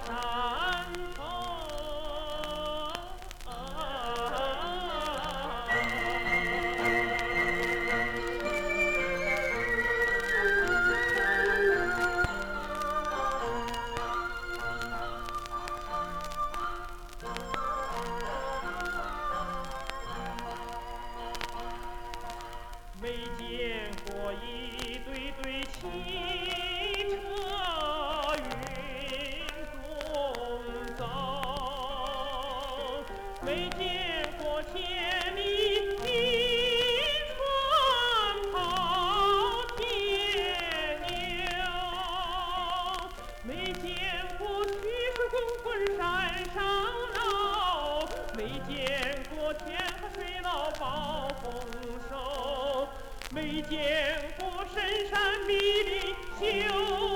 山头。没见过一对对汽车云中走，没见过千里冰川跑铁牛，没见过曲水滚滚山上绕，没见过天河水闹暴风收。没见过深山密林修